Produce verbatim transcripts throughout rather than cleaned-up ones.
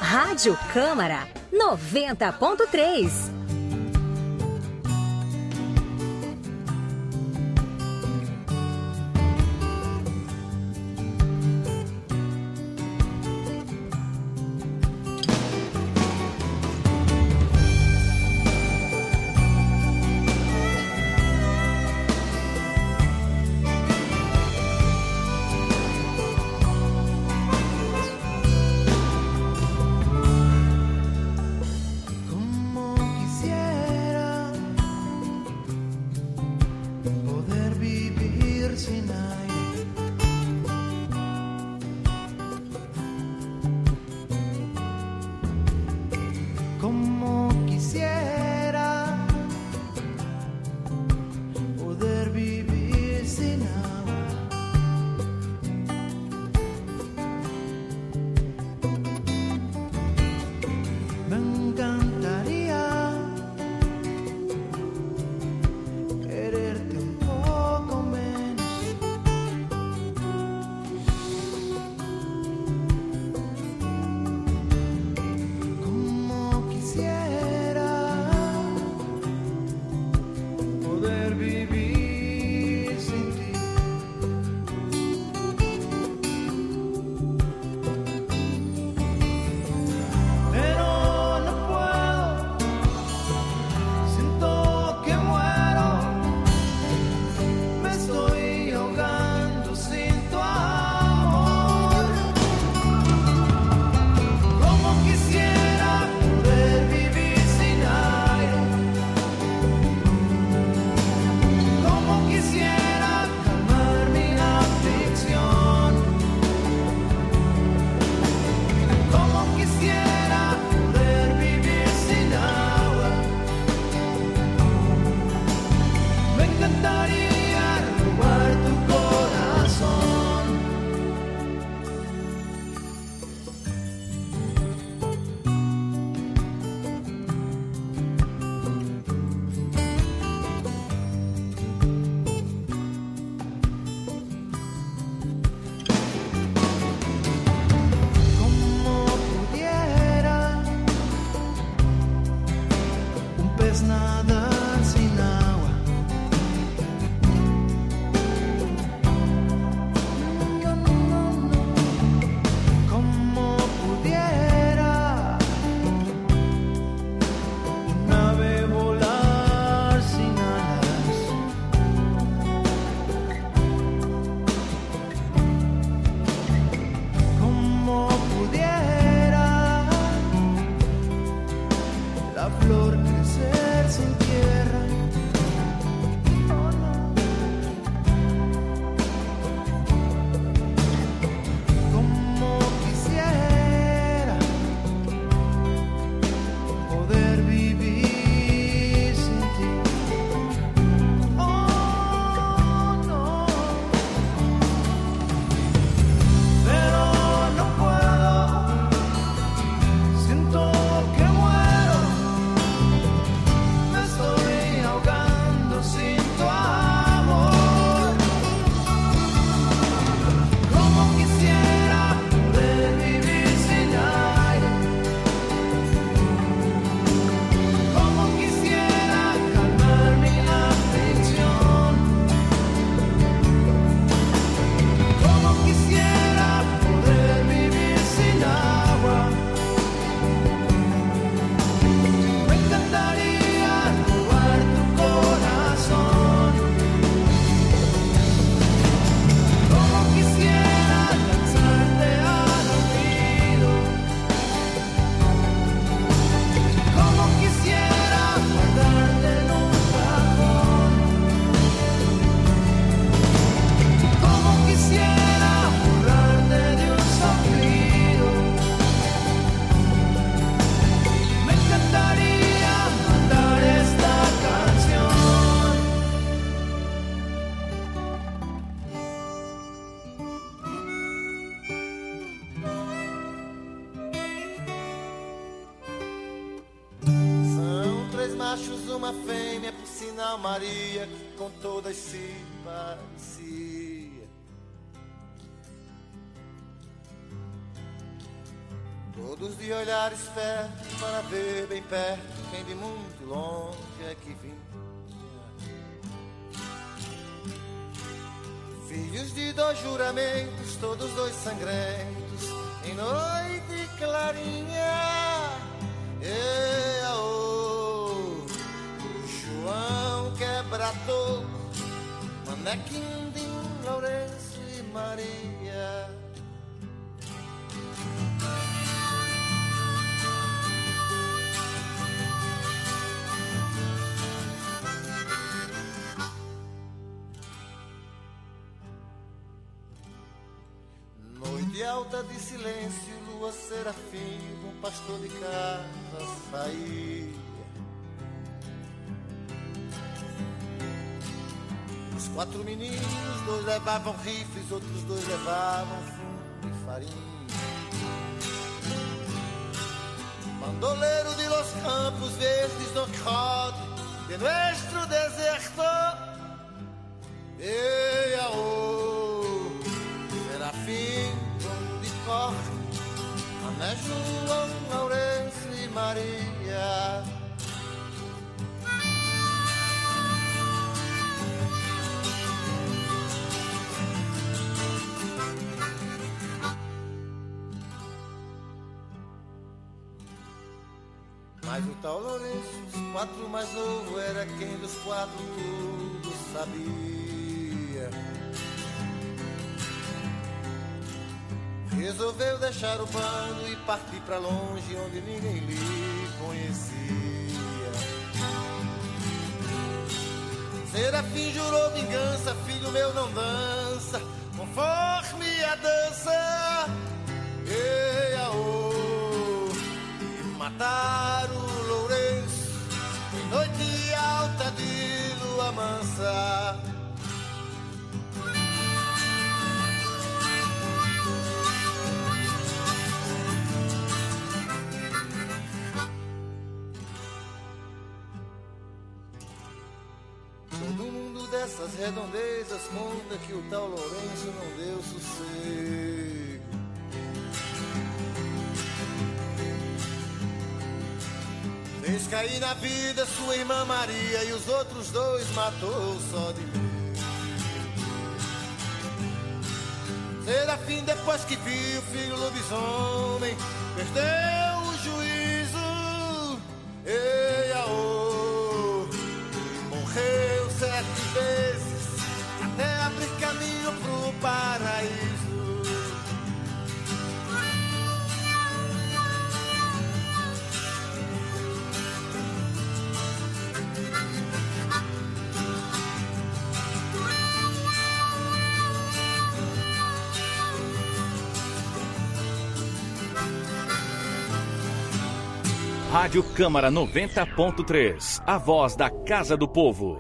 Rádio Câmara noventa ponto três. machos, uma fêmea, por sinal Maria, que com todas se parecia. Todos de olhar esperto para ver bem perto quem de muito longe é que vinha. Filhos de dois juramentos, todos dois sangrentos, em noite clarinha. E aô, o João quebrador, Manequim, Lourenço e Maria. Noite alta de silêncio, lua serafim, um pastor de casa saía. Os quatro meninos, dois levavam rifles, outros dois levavam fumo e farinha. Bandoleiro de los campos verdes no Quijote de nuestro deserto. E aô, serafim, João de corte, Mané João, Lourenço e Maria. Mas o tal Lourenço, dos quatro mais novo, era quem dos quatro tudo sabia. Resolveu deixar o bando e partir pra longe, onde ninguém lhe conhecia. Serafim jurou vingança, filho meu não dança conforme a dança. E aô, mataram o Lourenço em noite alta de lua mansa. Todo mundo dessas redondezas conta que o tal Lourenço não deu sossego. Fez cair na vida sua irmã Maria e os outros dois matou só de medo. Serafim, depois que viu o filho lobisomem, perdeu o juízo. E aô, morreu sete vezes até abrir caminho pro paraíso. Rádio Câmara noventa ponto três, a voz da Casa do Povo.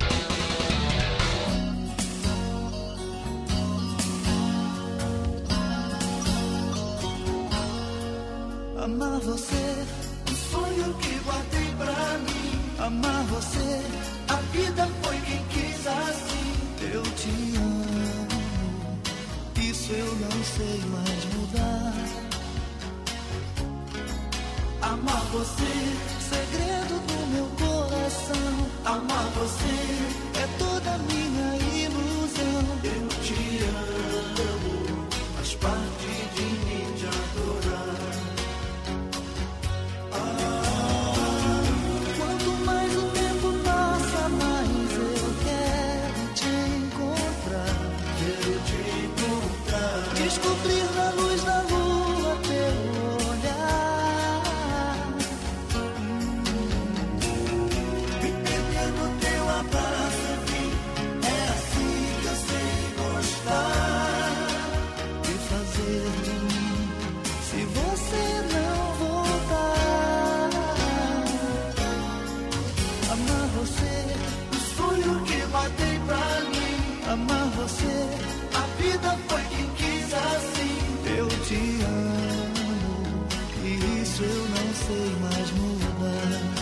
Amar você, o sonho que guardei pra mim. Amar você, a vida foi quem quis assim. Eu te amo, isso eu não sei mais mudar. Amar você, segredo do meu coração. Amar você é toda a minha ilusão. Eu te amo, faz parte de mim te adorar. Ah, quanto mais o tempo passa, mais eu quero te encontrar. Quero te encontrar. Descobrir na luz da lua teu olhar. Amar você, a vida foi quem quis assim. Eu te amo, e isso eu não sei mais mudar.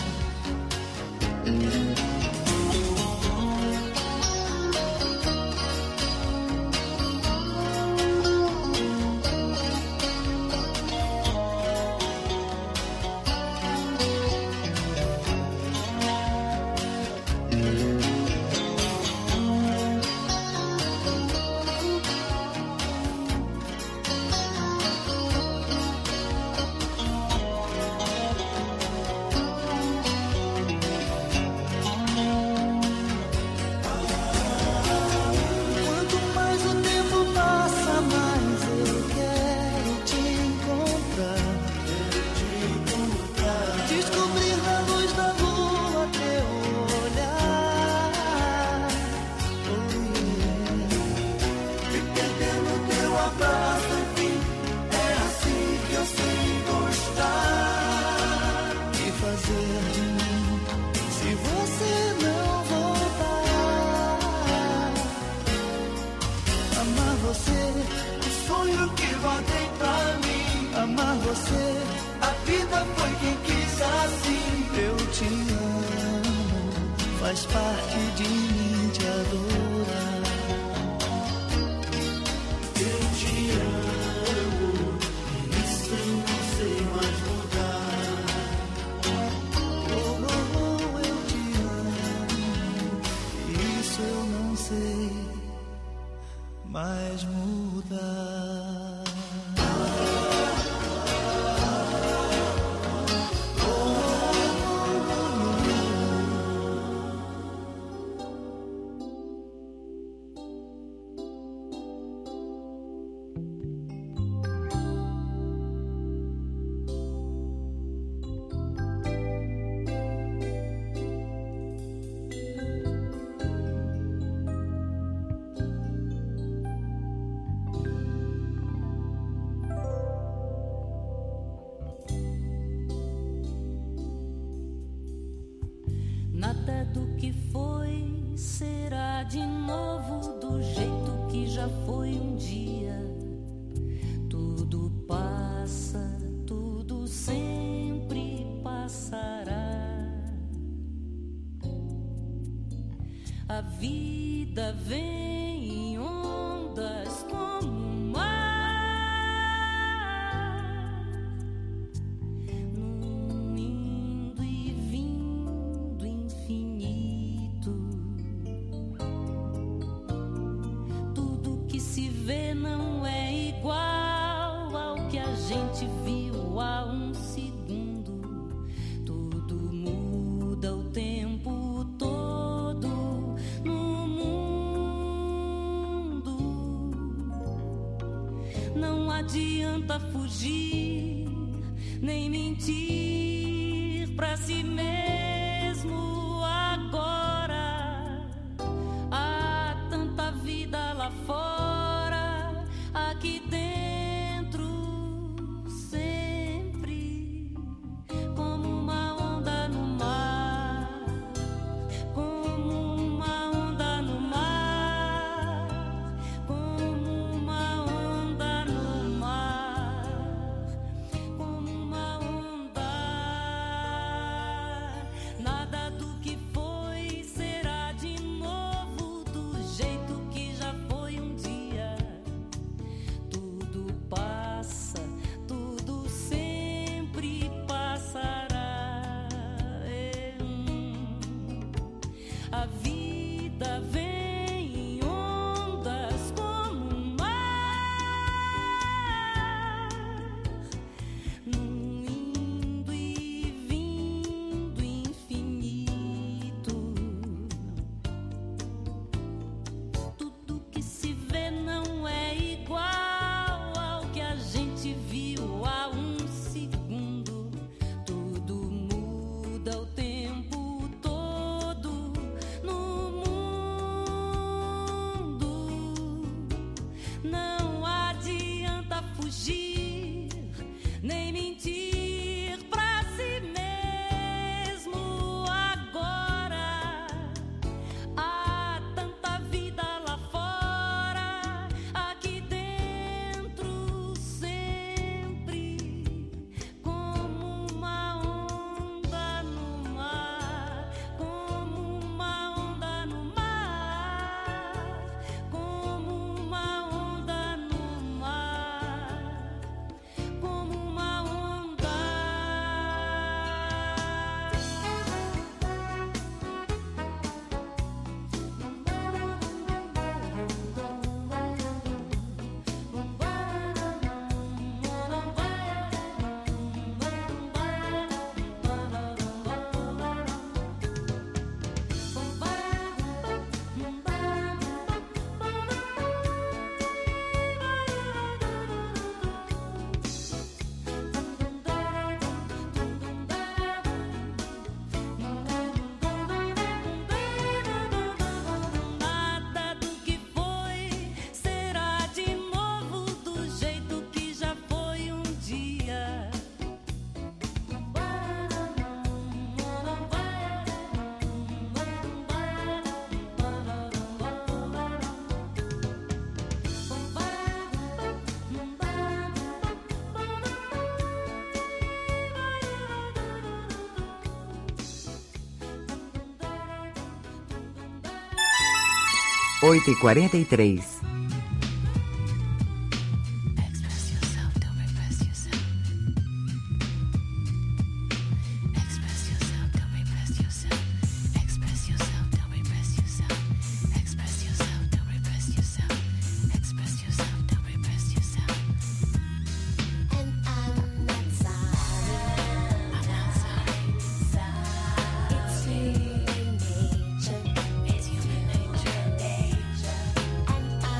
Nada do que foi será de novo do jeito que já foi um dia. Tudo passa, tudo sempre passará. A vida vem em ondas como o mar. Não é igual ao que a gente viu há um segundo. Tudo muda o tempo todo no mundo. Não adianta fugir nem mentir pra si mesmo agora. Há tanta vida lá fora. Aqui dentro, sempre, como uma onda no mar, como uma onda no mar, como uma onda no mar, como uma onda. Nada do que foi será de novo do jeito que já foi um dia. Tudo passa, tudo sempre passará. É, hum. A vida vem em ondas como um mar, num indo e vindo infinito. Tudo que se vê não é igual viu há um segundo. Tudo muda o tempo todo no mundo. Não adianta fugir nem mentir pra si mesmo agora. Há tanta vida lá fora. Aqui dentro oito e quarenta e três. And I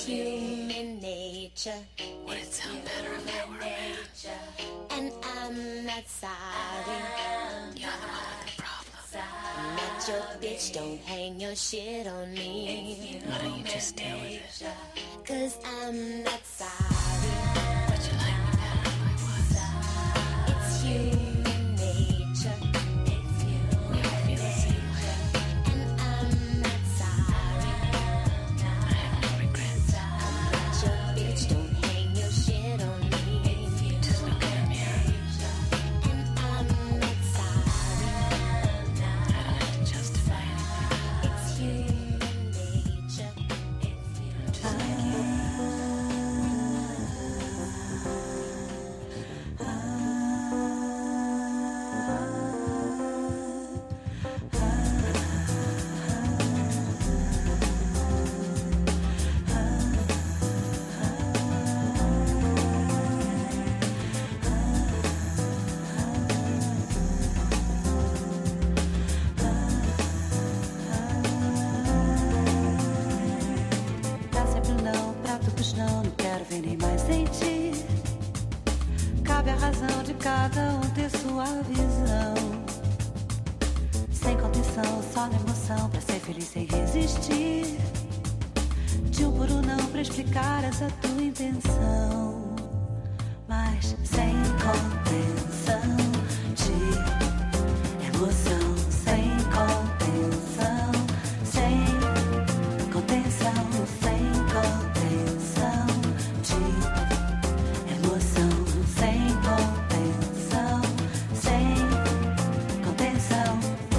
It's human nature. Would it sound better if I were a man? And I'm not sorry. You're the one with the problem. I'm not your bitch, don't hang your shit on me. Why don't you just deal with it? Cause I'm not sorry. Would you like me better if I was? It's human nature. It's human We all feel the same way. And I'm not sorry. I have no regrets. I'm not your bitch, don't hang your shit on me. Just look in the mirror. And I'm not sorry. I don't have to justify anything. It's human nature. I'm just like you. Dá sempre um não pra todos não, não quero ver nem mais sentir. Cabe a razão de cada um ter sua visão. Sem contenção, só na emoção, pra ser feliz sem resistir. De um por um não pra explicar essa tua intenção. Mas sem contenção de emoção, sem contenção, sem contenção, sem contenção de emoção, sem contenção, sem contenção.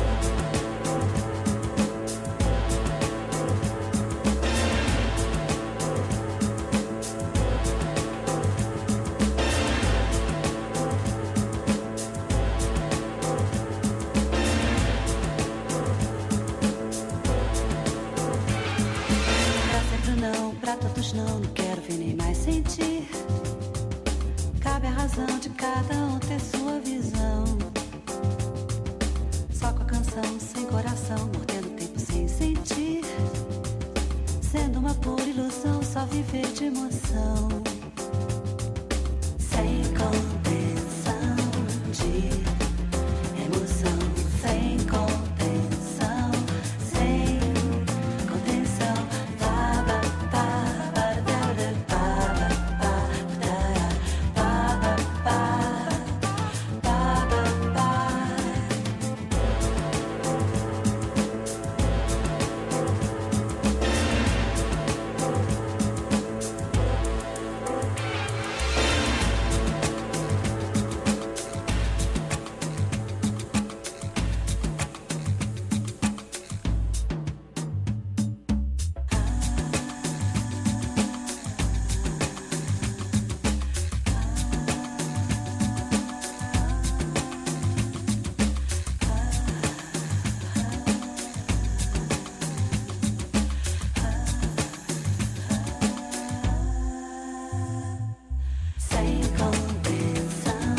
Pra sempre não, pra todos não, não quero ver nem mais sentir. Cabe a razão de cada um ter sua visão. Só com a canção, sem coração, mordendo o tempo sem sentir. Sendo uma pura ilusão, só viver de emoção. Sem contenção de emoção, sem contenção, sem contenção. Ba, ba, ba, ba, da, da, ba, ba, ba, da, ba, ba, ba, ba, ba, sem contenção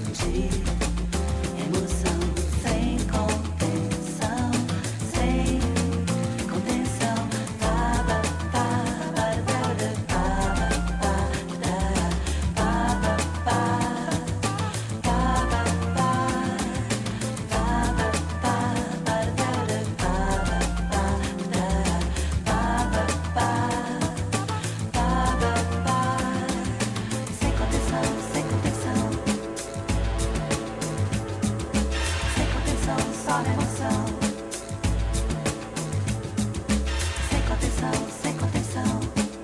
de emoção, sem contenção, sem contenção. Ba, ba, ba, ba, da, da, ba, ba, ba, da, ba, ba, ba, ba, ba, ba, ba, ba, ba, ba, da, da, ba, ba, ba, da, ba, ba, ba, ba, ba. Sem contenção, sem contenção. Sem contenção, só na emoção. Sem contenção, sem contenção.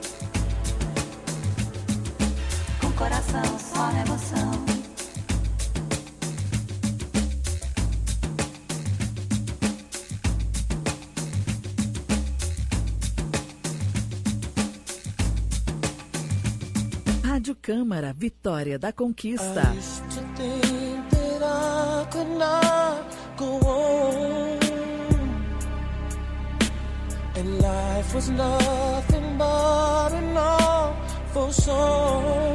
Com coração, só na emoção. Rádio Câmara, Vitória da Conquista. I used to think that I could not go on, and life was nothing but an awful song.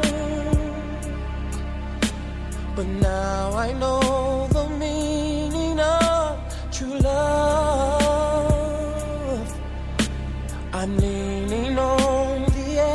But now I know the meaning of true love. I'm leaning on the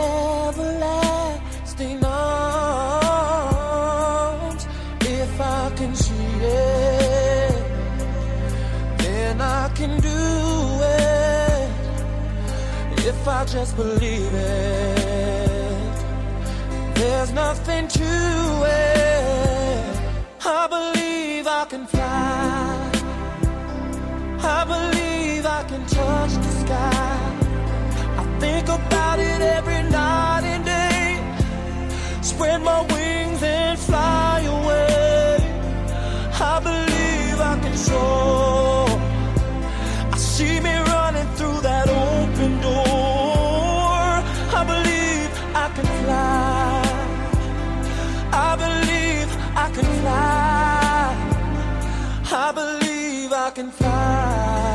I just believe it, there's nothing to it. I believe I can fly, I believe I can touch the sky. I think about it every night and day, spread my wings and fly away. I believe I can soar, I see me running through that open door. I believe I can fly, I believe I can fly, I believe I can fly.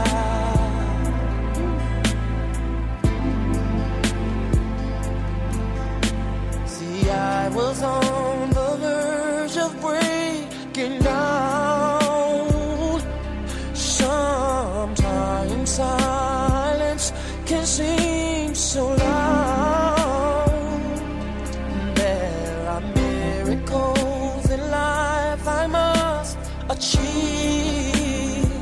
See, I was on the verge of breaking down. Sometimes silence can seem so loud. There are miracles in life I must achieve,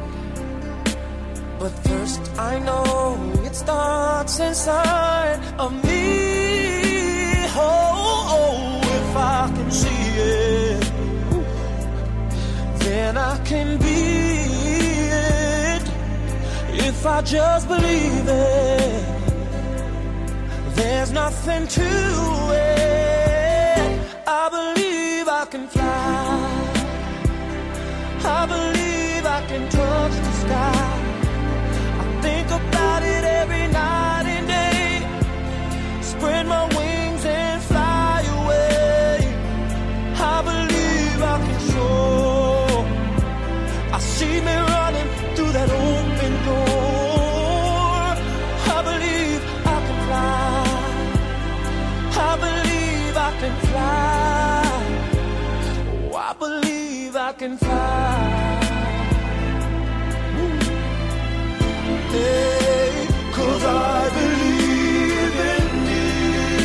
but first I know it starts inside of me. Oh, oh, if I can see it, then I can be it. If I just believe it, there's nothing to it. I believe I can fly, I believe I can touch the sky. I think about it every night and day, spread my wings and fly away. I believe I can soar, I see me running through that open door. I believe I can fly, I believe I can fly. Oh, I believe I can fly. Hey, 'cause I believe in you.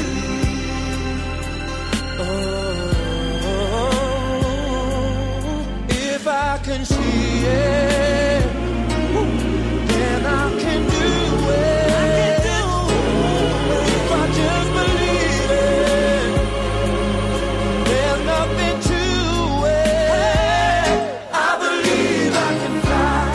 Oh, if I can see it, then I can do it. If I just believe it, there's nothing to it. I believe I can fly,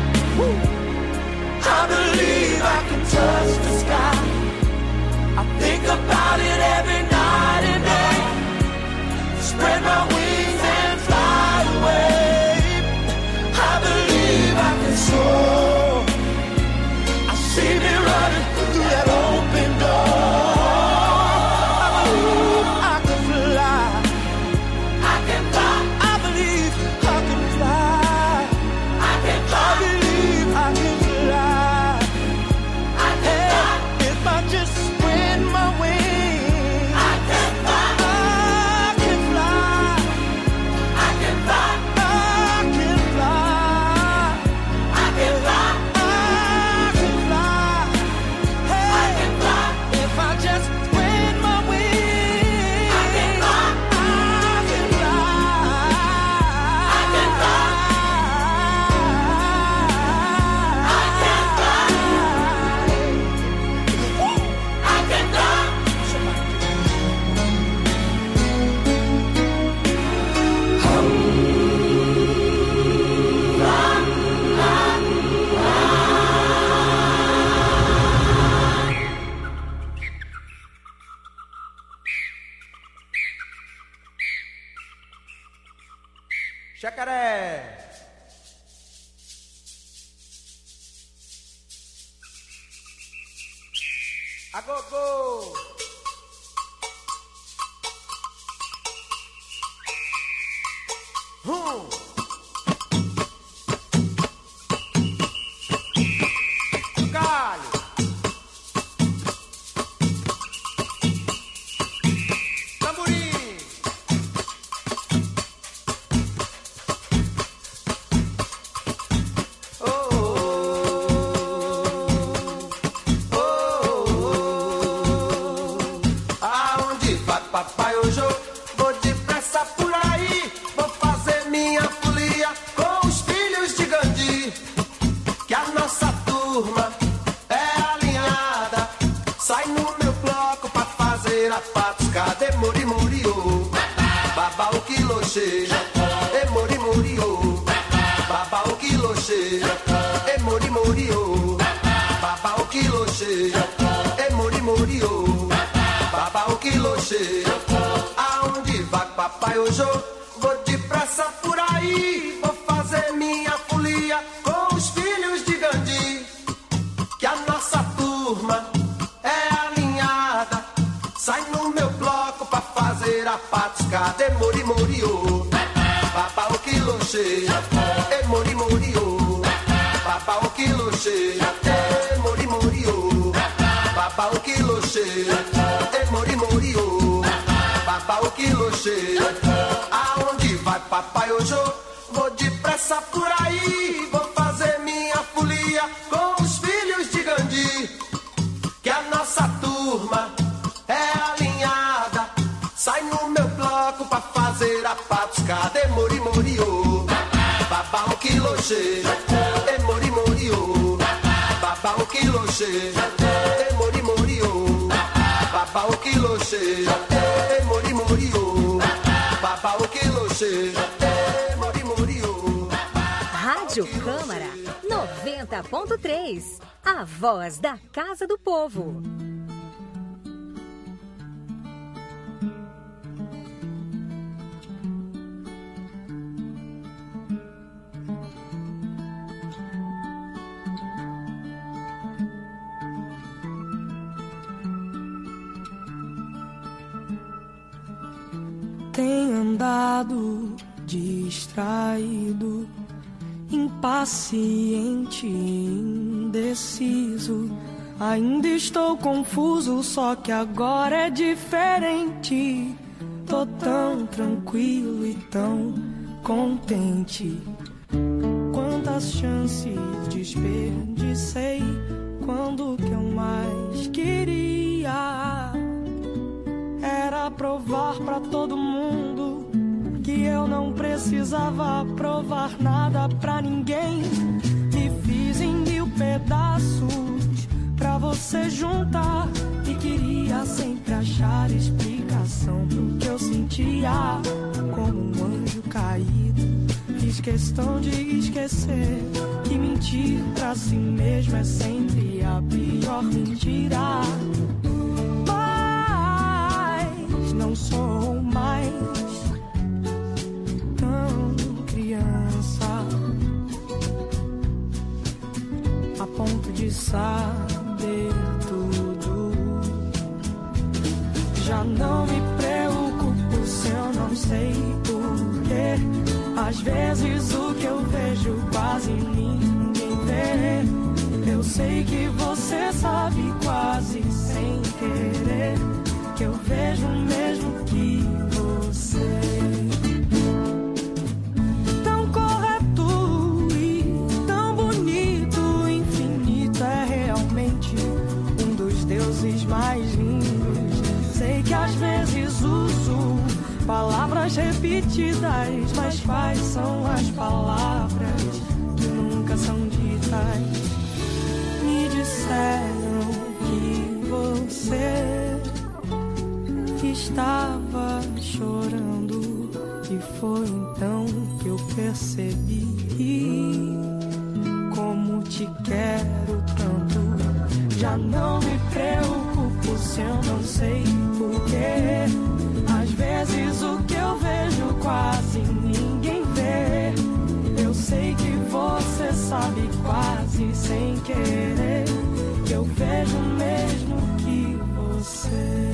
I believe I can touch the sky. I think about it every night and day, spread my wings and fly away. I believe I can soar, I see me running through that open door. I believe I can fly, I can fly. I believe I can fly, I can fly. I believe I can fly, I can fly. If I just spread my wings, I can fly, I can fly, I can fly, I can fly, I can fly, I can fly, hey, I can fly. If I just spread my wings, I can fly, I can fly, I can fly, I can fly, I can fly. Jacaré. A go go. Hum. Galho. Tamborim. Oh, oh, oh. Aonde vai papai hoje? Vou depressa por aí, vou fazer minha meu bloco pra fazer a patuscada. E mori, mori, oh. Baba o quilo cheio. E mori, mori, oh. Baba o quilo cheio. E mori, mori, oh. Baba o quilo cheio. E mori, mori, oh. Baba o quilo cheio. Aonde vai papai hoje? Vou depressa por aí. Vou fazer minha folia com os filhos de Gandhi. Que a nossa turma é alinhada. Sai no meu bloco pra fazer a patuscada. E mori, mori, oh. Baba o quilo cheio. E mori, mori, oh. Baba o quilo cheio. E mori, mori, oh. Baba o quilo cheio. E mori, mori, oh. Baba o quilo cheio. Aonde vai papai hoje? Vou depressa por aí. Vou fazer minha folia com os filhos de Gandhi. Que a nossa turma é alinhada. Sai no meu bloco pra fazer a patuscada. E mori, mori, oh. Baba o quilo cheio. E mori, mori, oh. Baba o quilo cheio. E mori, mori, oh. Baba o quilo cheio. E mori, mori, oh. Baba o quilo cheio. E mori, mori, oh. Rádio Câmara noventa ponto três. A voz da Casa do Povo. Tenho andado distraído, impaciente, indeciso. Ainda estou confuso, só que agora é diferente. Tô tão tranquilo e tão contente. Quantas chances desperdicei quando o que eu mais queria era provar pra todo mundo que eu não precisava provar nada pra ninguém. Me fiz em mil pedaços pra você juntar e queria sempre achar explicação pro que eu sentia. Como um anjo caído, fiz questão de esquecer que mentir pra si mesmo é sempre a pior mentira. Não sou mais tão criança a ponto de saber tudo. Já não me preocupo se eu não sei porquê. Às vezes o que eu vejo quase ninguém vê. Eu sei que você sabe quase sem querer que eu vejo mesmo que você. Tão correto e tão bonito, infinito, é realmente um dos deuses mais lindos. Sei que às vezes uso palavras repetidas, mas quais são as palavras que nunca são ditas? Me disseram que você estava chorando e foi então que eu percebi como te quero tanto. Já não me preocupo se eu não sei porquê. Às vezes o que eu vejo quase ninguém vê. Eu sei que você sabe quase sem querer que eu vejo mesmo que você.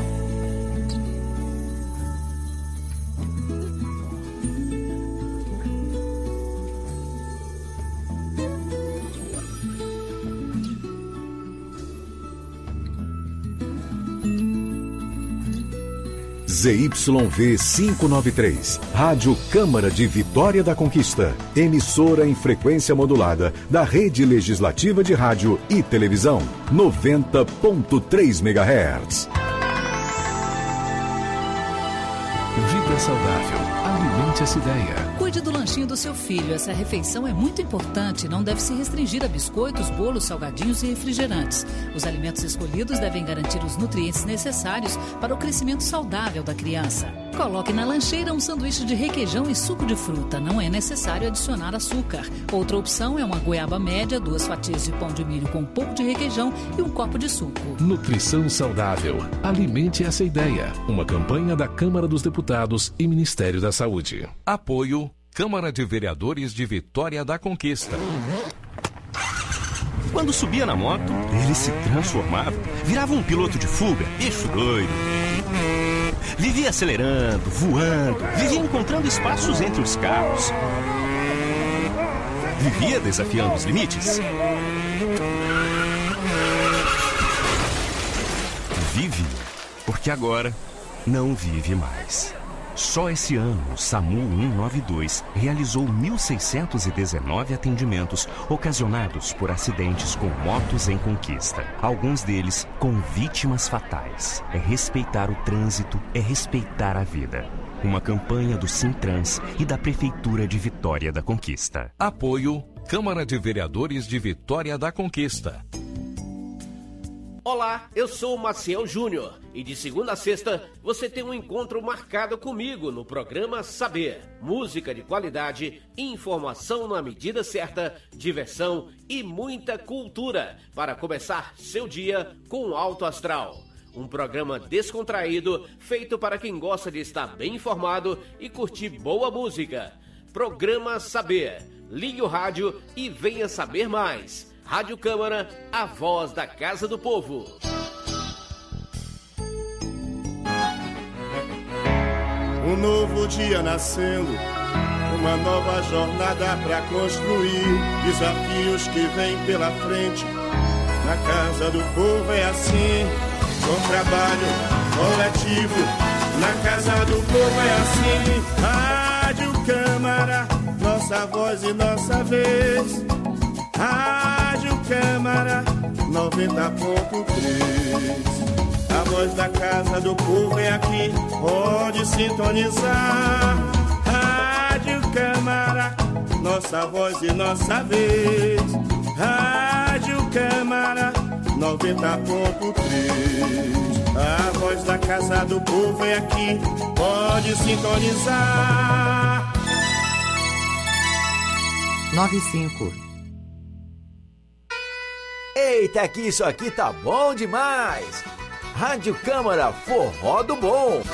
Z Y V quinhentos e noventa e três, Rádio Câmara de Vitória da Conquista, emissora em frequência modulada da Rede Legislativa de Rádio e Televisão, noventa ponto três megahertz. Vida saudável. Alimente essa ideia. Cuide do lanchinho do seu filho. Essa refeição é muito importante e não deve se restringir a biscoitos, bolos, salgadinhos e refrigerantes. Os alimentos escolhidos devem garantir os nutrientes necessários para o crescimento saudável da criança. Coloque na lancheira um sanduíche de requeijão e suco de fruta. Não é necessário adicionar açúcar. Outra opção é uma goiaba média, duas fatias de pão de milho com um pouco de requeijão e um copo de suco. Nutrição saudável. Alimente essa ideia. Uma campanha da Câmara dos Deputados e Ministério da Saúde. Apoio Câmara de Vereadores de Vitória da Conquista. Quando subia na moto, ele se transformava, virava um piloto de fuga, eixo doido. Vivia acelerando, voando, vivia encontrando espaços entre os carros. Vivia desafiando os limites. Vive, porque agora não vive mais. Só esse ano, o SAMU cento e noventa e dois realizou mil seiscentos e dezenove atendimentos ocasionados por acidentes com motos em conquista. Alguns deles com vítimas fatais. É respeitar o trânsito, é respeitar a vida. Uma campanha do Sintrans e da Prefeitura de Vitória da Conquista. Apoio Câmara de Vereadores de Vitória da Conquista. Olá, eu sou o Maciel Júnior e de segunda a sexta você tem um encontro marcado comigo no programa Saber. Música de qualidade, informação na medida certa, diversão e muita cultura para começar seu dia com alto astral. Um programa descontraído feito para quem gosta de estar bem informado e curtir boa música. Programa Saber. Ligue o rádio e venha saber mais. Rádio Câmara, a voz da Casa do Povo. Um novo dia nascendo, uma nova jornada pra construir. Desafios que vêm pela frente, na Casa do Povo é assim. Com trabalho coletivo, na Casa do Povo é assim. Rádio Câmara, nossa voz e nossa vez. Rádio Câmara noventa ponto três. A voz da Casa do Povo é aqui, pode sintonizar. Rádio Câmara, nossa voz e nossa vez. Rádio Câmara noventa ponto três. A voz da Casa do Povo é aqui, pode sintonizar. noventa e cinco. Eita, que isso aqui tá bom demais! Rádio Câmara, forró do bom!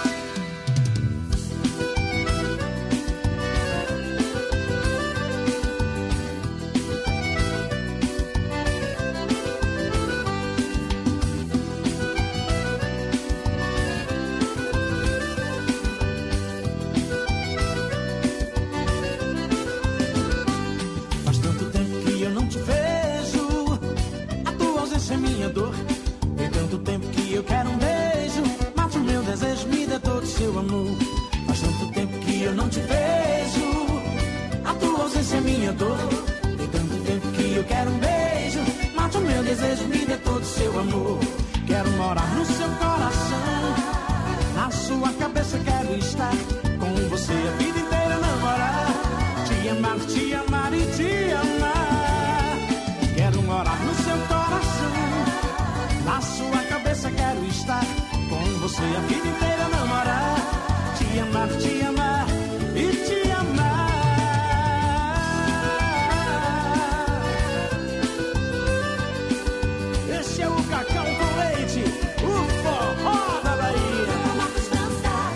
Faz tanto tempo que eu não te vejo, a tua ausência é minha dor. Tem tanto tempo que eu quero um beijo, mate o meu desejo, me dê todo o seu amor. Faz tanto tempo que eu não te vejo, a tua ausência é minha dor. Tem tanto tempo que eu quero um beijo, mate o meu desejo, me dê todo o seu amor. Quero morar no seu coração, na sua cabeça quero estar, com você a vida inteira namorar, te amar, te amar e te amar. Quero morar no seu coração, na sua cabeça quero estar, com você a vida inteira namorar, te amar, te amar e te amar. Esse é o Cacau com Leite, o forró da Bahia. Vamos dançar.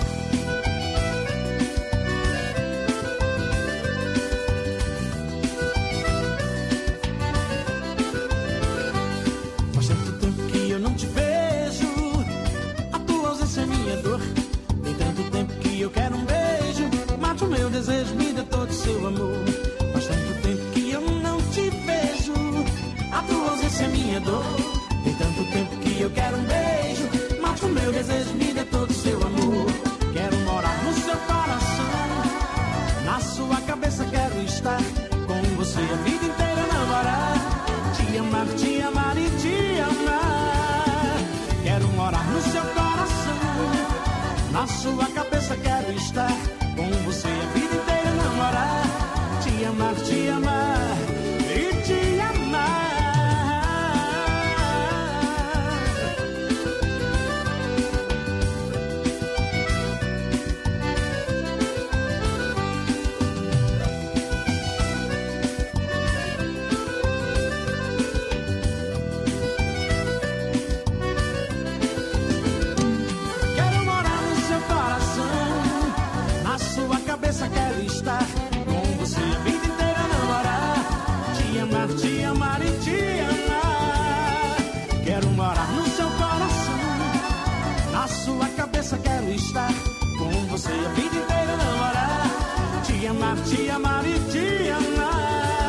Faz tanto tempo que eu não te vejo, a tua ausência é minha dor. Tem tanto tempo que eu quero um beijo, mate o meu desejo, me dê todo o seu amor. Faz tanto tempo que eu não te vejo, a tua ausência é minha dor. Tem tanto tempo que eu quero um beijo, mate o meu desejo, me dê todo o seu amor. Quero morar no seu coração, na sua cabeça quero estar, com você a vida inteira namorar, te amar, te amar e te amar. Quero morar no seu coração, na sua cabeça quero estar. sua cabeça quero estar. Com você a vida inteira namorar. Te amar, te amar e te amar.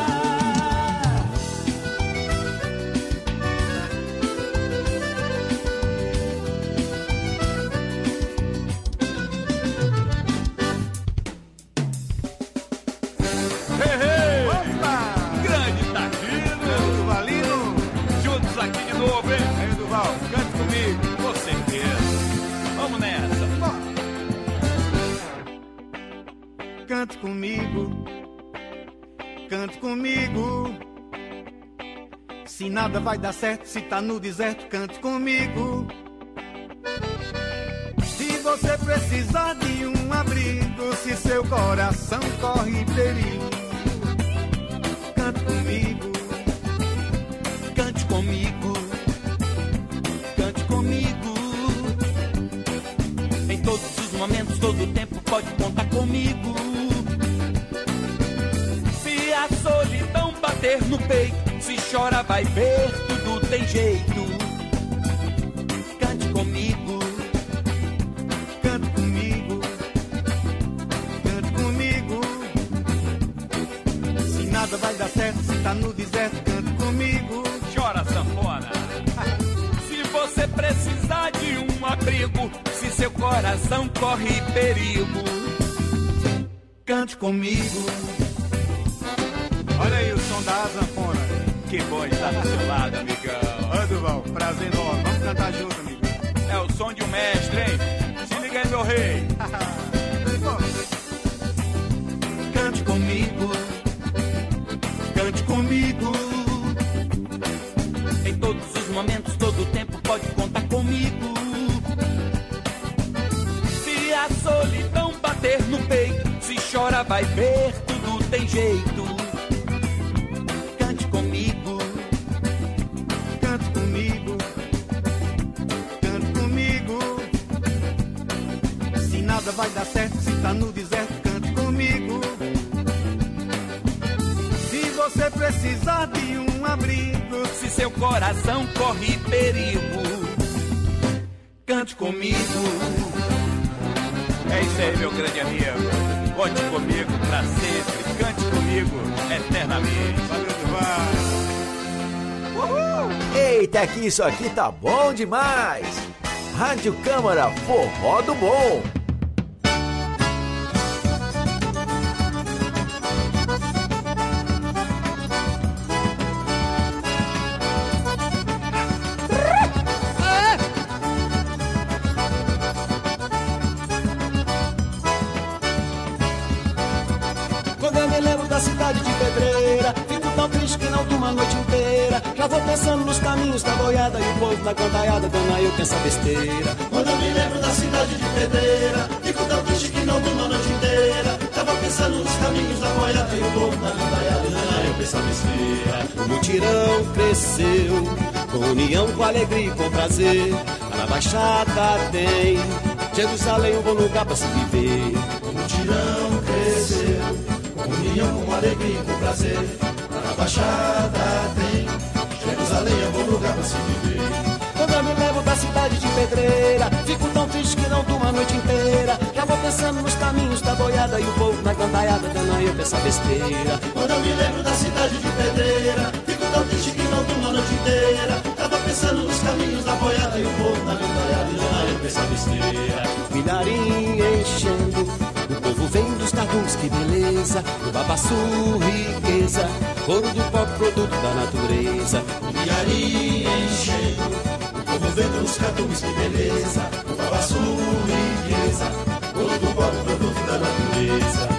Cante comigo, cante comigo. Se nada vai dar certo, se tá no deserto, cante comigo. Se você precisar de um abrigo, se seu coração corre perigo, cante comigo, cante comigo, cante comigo. Em todos os momentos, todo o tempo, pode contar comigo. Se a solidão bater no peito, se chora vai ver, tudo tem jeito. Cante comigo, cante comigo, cante comigo. Se nada vai dar certo, se tá no deserto, cante comigo. Chora, sanfona. Se você precisar de um abrigo, se seu coração corre perigo, cante comigo. Olha aí o som da sanfona. Que bom estar do seu lado, amigão. Ô, Duval, prazer enorme. Vamos cantar junto, amigo. É o som de um mestre, hein? Se liga aí, meu rei. Cante comigo, cante comigo. Em todos os momentos, todo o tempo, pode contar comigo. Se a solidão bater no peito, se chora vai ver, tudo tem jeito. Cante comigo, cante comigo, cante comigo. Se nada vai dar certo, se tá no deserto, cante comigo. Se você precisar de um abrigo, se seu coração corre perigo, cante comigo. É isso aí, meu grande amigo. Conte comigo pra sempre. Cante comigo eternamente. Valeu demais. Uhul. Eita, que isso aqui tá bom demais. Rádio Câmara Forró do Bom. Já vou pensando nos caminhos da boiada e o povo na cantaiada, dona eu penso a besteira. Quando eu me lembro da cidade de Pedreira, fico tão triste que não durmo a noite inteira. Tava pensando nos caminhos da boiada e o povo na cantaiada, dona eu penso a besteira. O mutirão cresceu, com união, com alegria e com prazer. Lá na Baixada tem Jerusalém, um bom lugar pra se viver. O mutirão cresceu, com união, com alegria e com prazer. Lá na Baixada tem Jerusalém, é um bom lugar pra se viver. Quando eu me lembro da cidade de Pedreira, fico tão triste que não durmo a noite inteira. Já vou pensando nos caminhos da boiada e o povo na cantaiada, dando eu penso a besteira. Quando eu me lembro da cidade de Pedreira, fico tão triste que não durmo a noite inteira. Tava pensando nos caminhos da boiada e o povo na cantaiada, dando eu penso a besteira. Milharinho enchendo, o povo vem dos carduns, que beleza. O babaçu, riqueza, ouro do pó, produto da natureza. Milharinho enchendo, o povo vem dos carduns, que beleza. O babaçu, riqueza, ouro do pó, produto da natureza.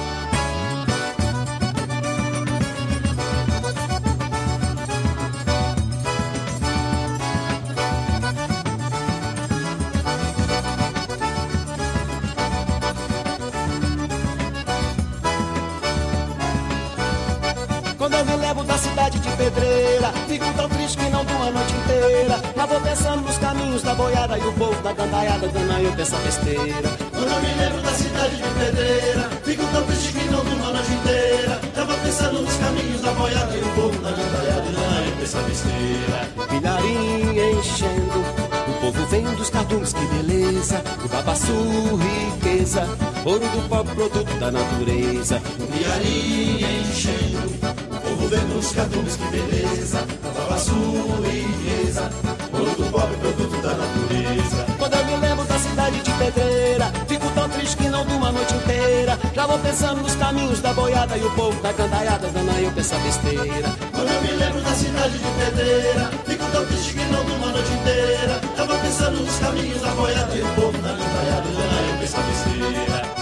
Pedreira, fico tão triste que não durmo a noite inteira. Mas vou pensando nos caminhos da boiada e o povo da cantaiada, dando eu penso a besteira. Quando eu me lembro da cidade de Pedreira, fico tão triste que não durmo a noite inteira. Tava pensando nos caminhos da boiada e o povo da cantaiada, dando eu penso a besteira. Milharinho enchendo, o povo vem dos cardumes, que beleza. O babaçu, riqueza. Ouro do pobre, produto da natureza. O piari enchendo. O povo vem dos cardumes, que beleza. O babaçu, riqueza. Ouro do pobre, produto da natureza. Quando eu me lembro da cidade de Pedreira, fico tão triste que não durmo a noite inteira. Já vou pensando nos caminhos da boiada e o povo da candaiada dando a eu pensar besteira. Quando eu me lembro da cidade de Pedreira, fico tão triste que não durmo a noite inteira. Já vou pensando nos caminhos da boiada e o povo da candaiada dando a eu pensar besteira.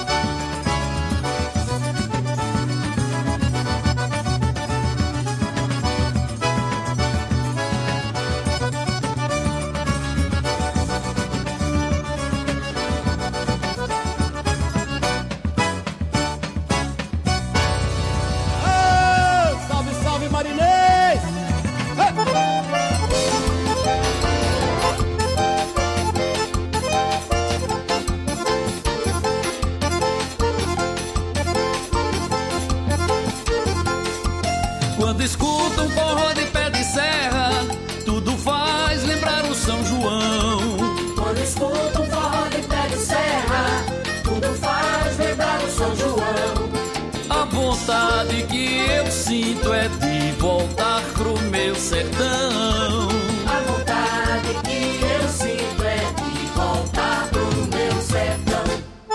Quando escuto um forró de pé de serra, tudo faz lembrar o São João. Quando escuto um forró de pé de serra, tudo faz lembrar o São João. A vontade que eu sinto é de voltar pro meu sertão. A vontade que eu sinto é de voltar pro meu sertão.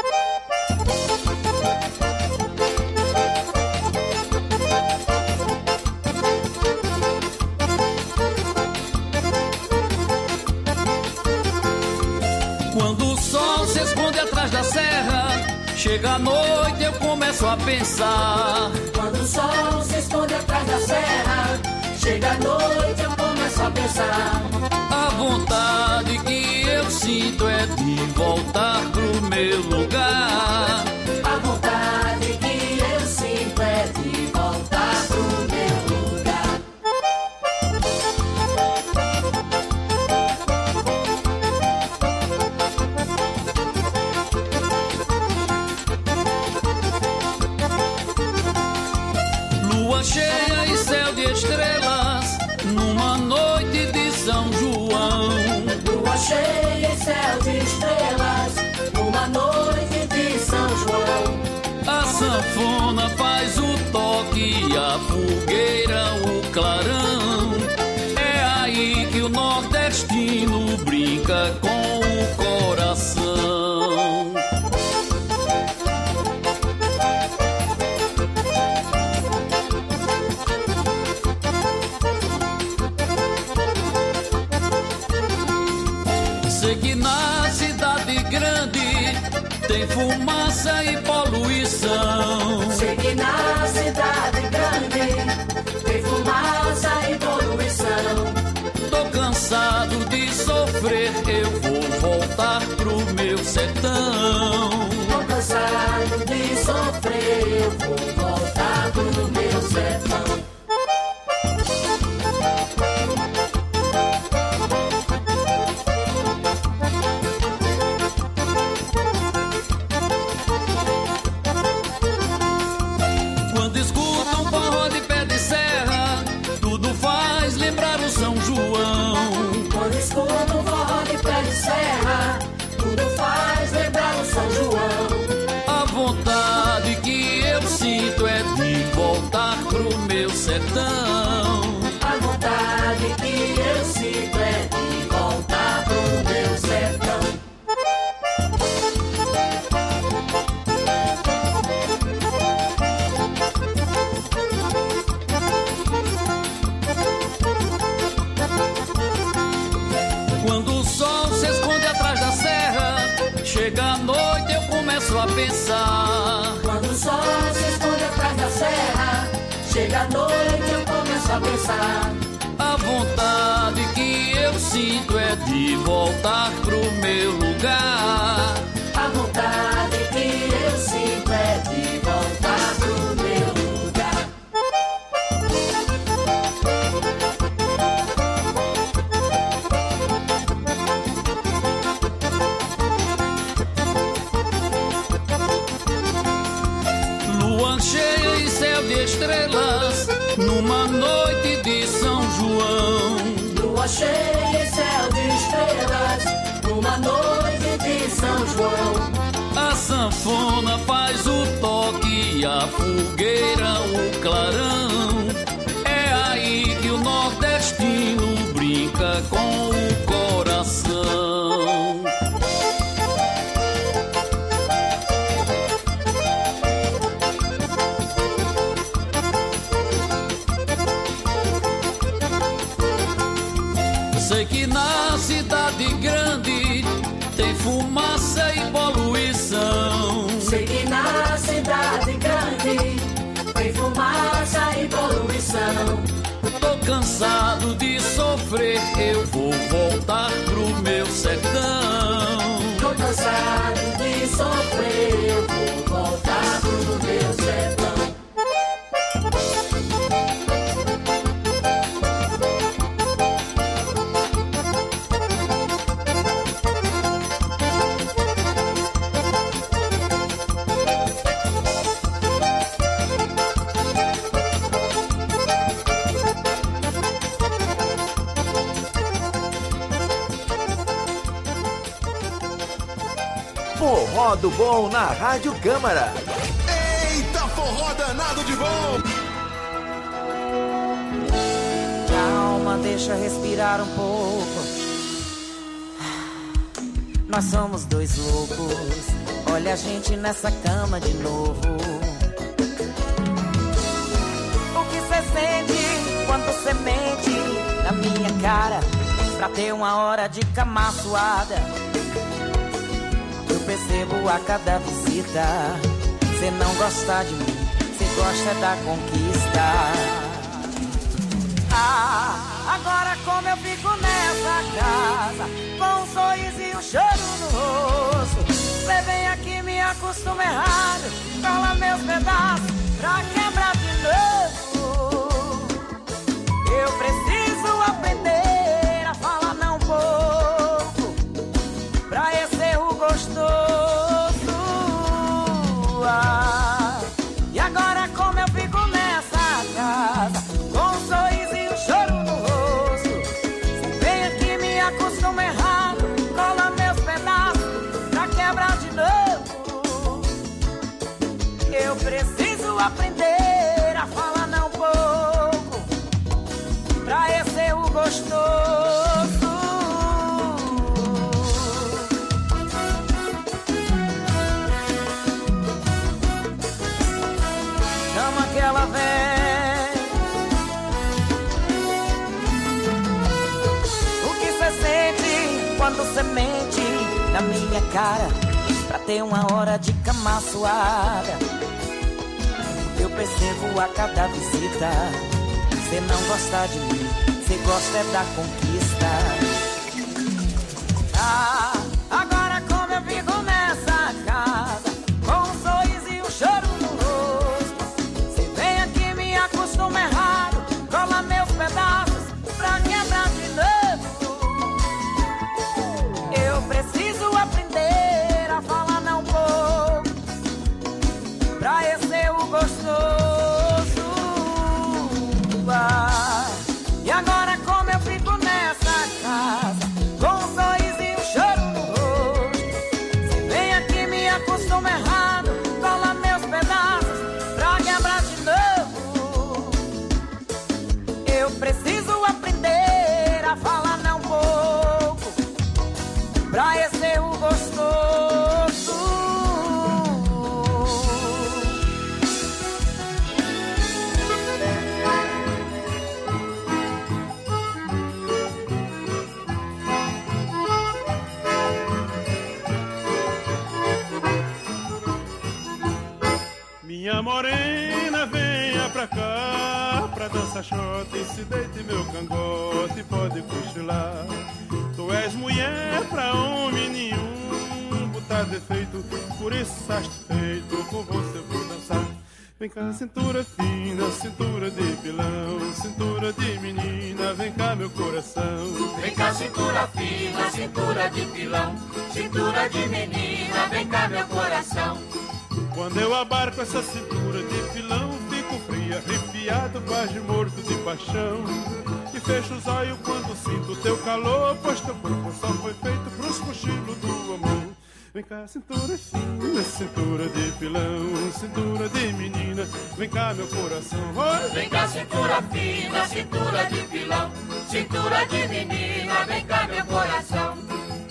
Quando o sol se esconde atrás da serra, chega a noite eu começo a pensar. Quando o sol se esconde atrás da serra, chega a noite eu começo a pensar. A vontade que eu sinto é de voltar pro meu lugar. A vontade que eu sinto é de voltar pro meu lugar. Lua cheia e céu de estrelas, numa noite de São João. Lua cheia e céu de estrelas, numa noite de São João. A sanfona faz o toque e a fogueira o clarão. É aí que o nordestino brinca com o coração. Sei que na cidade grande tem fumaça e poluição. Sei que na cidade grande tem fumaça e poluição. Tô cansado de sofrer, eu vou voltar pro meu sertão. Tô cansado de sofrer, eu vou voltar pro meu sertão. Quando escuto um forró de pé de serra, tudo faz lembrar o São João. Quando escuto um forró de pé de serra, tudo faz lembrar o São João. A vontade que eu sinto é de voltar pro meu sertão. A vontade que eu sinto é de voltar pro meu sertão. Quando o sol se esconde atrás da serra, chega a noite eu começo a pensar. Quando o sol se esconde atrás da serra, chega a noite eu começo a pensar. A vontade que eu sinto é de voltar pro meu lugar. A vontade que eu sinto é de voltar pro meu lugar. Lua cheia e céu de estrelas, numa noite de São João. Lua cheia e céu de estrelas, A sanfona faz o toque, a fogueira o clarão. É aí que o nordestino brinca com o coração. Sei que na cidade grande tem fumaça e poluição. Sei que na cidade grande tem fumaça e poluição. Tô cansado de sofrer, eu vou voltar pro meu sertão. Tô cansado de sofrer, eu vou voltar pro meu sertão. Forró do Bom na Rádio Câmara. Eita, forró danado de bom! Calma, deixa respirar um pouco. Nós somos dois loucos. Olha a gente nessa cama de novo. O que cê sente quando cê mente na minha cara pra ter uma hora de cama suada? Eu percebo a cada visita. Cê não gosta de mim, cê gosta da conquista. Ah, agora como eu fico nessa casa, com um sorriso e um choro no rosto. Cê vem aqui, me acostuma errado, cola meus pedaços pra quebrar de novo. Eu preciso aprender a falar não pouco, pra esse erro gostoso. Ah, e agora como eu fico nessa casa, com um sorriso e um choro no rosto. Você vem aqui, me acostuma errado, cola meus pedaços pra quebrar de novo. Eu preciso aprender a falar não pouco, pra esse erro gostoso. Chama que ela vem. O que cê sente quando cê mente na minha cara pra ter uma hora de cama suada? Eu percebo a cada visita. Cê não gosta de mim, cê gosta é da conquista. Ah, agora como eu fico nessa casa, com um sorriso e um choro no rosto. Cê vem aqui, me acostuma errado, cola meus pedaços pra quebrar de novo. Eu preciso aprender a falar não pouco, pra esse erro gostoso. Ah, e agora como eu fico nessa casa, com um sorriso e um choro no rosto. Cê vem aqui, me acostuma errado, cola meus pedaços pra quebrar de novo. Eu preciso aprender a falar não pouco, pra esse erro gostoso. Minha morena, venha pra cá, pra dançar shot e se deite meu cangote, pode cochilar. Tu és mulher pra homem nenhum, botar defeito, por isso estás feito, com você vou dançar. Vem cá, cintura fina, cintura de pilão, cintura de menina, vem cá meu coração. Vem cá, cintura fina, cintura de pilão, cintura de menina, vem cá meu coração. Quando eu abarco essa cintura de pilão, fico frio, arrepiado, quase morto de paixão. E fecho os olhos quando sinto teu calor, pois teu corpo só foi feito pros cochilos do amor. Vem cá, cintura fina, cintura de pilão, cintura de menina, vem cá meu coração. Oi! Vem cá, cintura fina, cintura de pilão, cintura de menina, vem cá meu coração.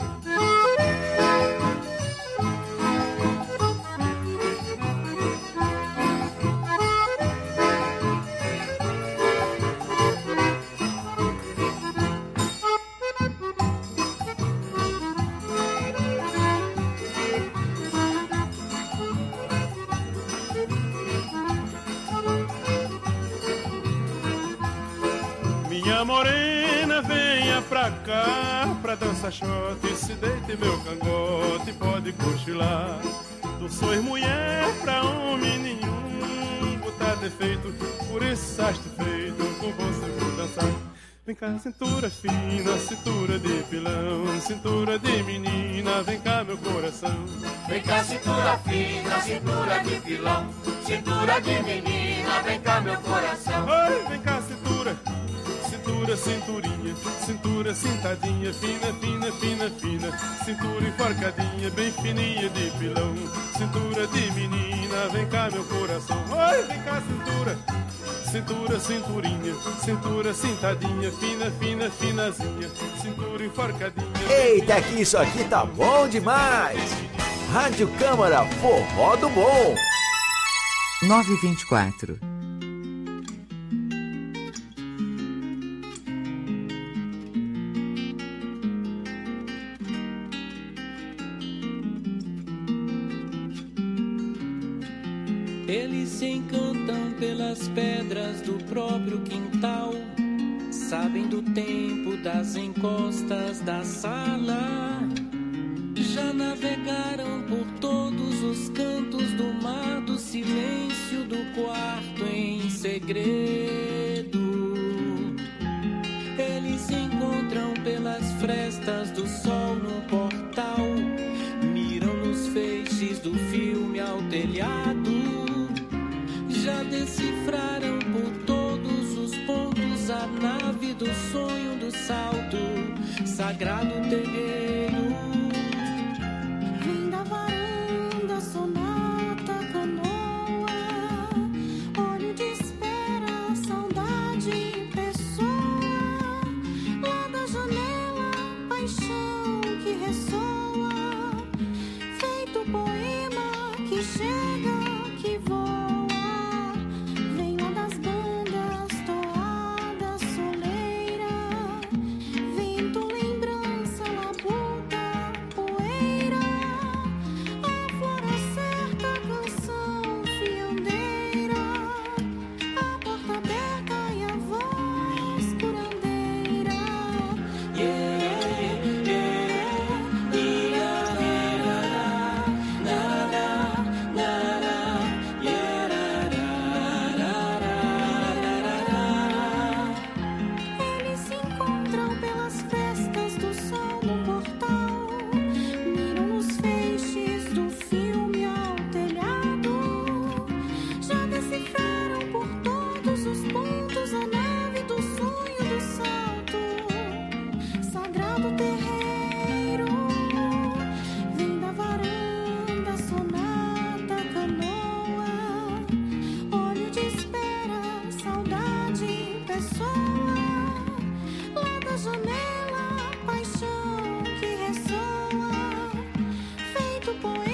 Minha morena, venha pra cá, pra dançar shot, se deite meu cangote, pode cochilar. Tu sois mulher pra homem nenhum, botar defeito, por isso estás feito, com você vou dançar. Vem cá, cintura fina, cintura de pilão, cintura de menina, vem cá meu coração. Vem cá, cintura fina, cintura de pilão, cintura de menina, vem cá meu coração. Oi, vem cá, cintura. Cintura, cinturinha, cintura cintadinha, fina, fina, fina, fina, cintura enforcadinha, bem fininha de pilão, cintura de menina, vem cá meu coração. Oi, vem cá, cintura, cintura, cinturinha, cintura cintadinha, fina, fina, finazinha, cintura enforcadinha. Eita, que isso aqui tá bom demais! Rádio Câmara Forró do Bom. nove e vinte e quatro. Eles se encantam pelas pedras do próprio quintal, sabem do tempo das encostas da sala. Já navegaram por todos os cantos do mar, do silêncio do quarto em segredo. Eles se encontram pelas frestas do sol no portal, miram nos feixes do filme ao telhado. Já decifraram por todos os pontos a nave do sonho do salto sagrado